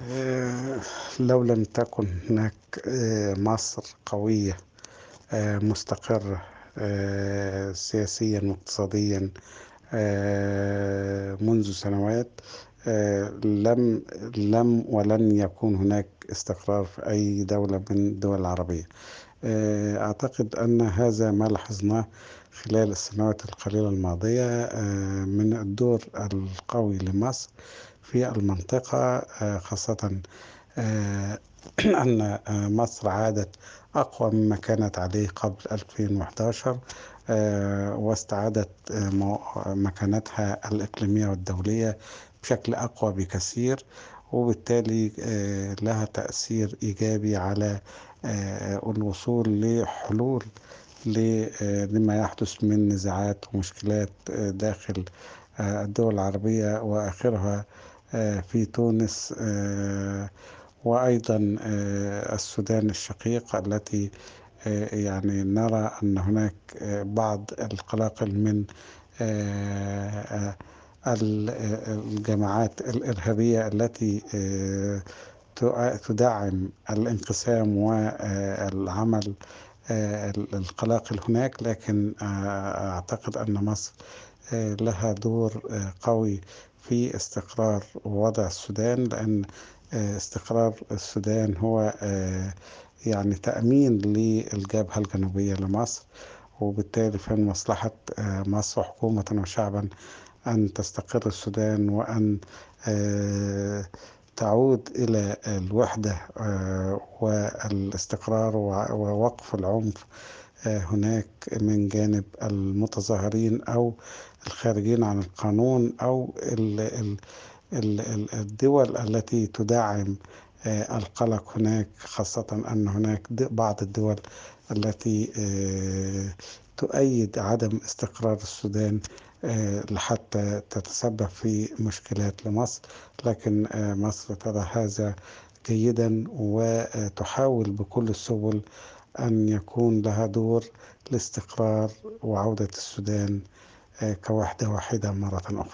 آه، لو لم تكن هناك مصر قوية، مستقرة، سياسيا واقتصاديا، منذ سنوات، لم ولن يكون هناك استقرار في أي دولة من الدول العربية. أعتقد أن هذا ما لاحظناه خلال السنوات القليلة الماضية، من الدور القوي لمصر في المنطقة، خاصة آه، أن مصر عادت أقوى مما كانت عليه قبل 2011، واستعادت مكانتها الإقليمية والدولية بشكل أقوى بكثير، وبالتالي لها تأثير إيجابي على الوصول لحلول لما يحدث من نزاعات ومشكلات داخل الدول العربية، وآخرها في تونس، وأيضا السودان الشقيق، التي يعني نرى أن هناك بعض القلاقل من آه، الجماعات الإرهابية التي تدعم الانقسام والعمل، القلاقل هناك. لكن أعتقد أن مصر لها دور قوي في استقرار وضع السودان، لأن استقرار السودان هو يعني تأمين للجبهة الجنوبية لمصر، وبالتالي فإن مصلحة مصر حكومة وشعبا أن تستقر السودان، وأن آه، تعود إلى الوحدة والاستقرار ووقف العنف هناك من جانب المتظاهرين أو الخارجين عن القانون، أو الدول التي تدعم القلق هناك، خاصة أن هناك بعض الدول التي تؤيد عدم استقرار السودان لحتى تتسبب في مشكلات لمصر. لكن مصر ترى هذا جيدا، وتحاول بكل السبل أن يكون لها دور لاستقرار وعودة السودان كوحدة واحدة مرة أخرى.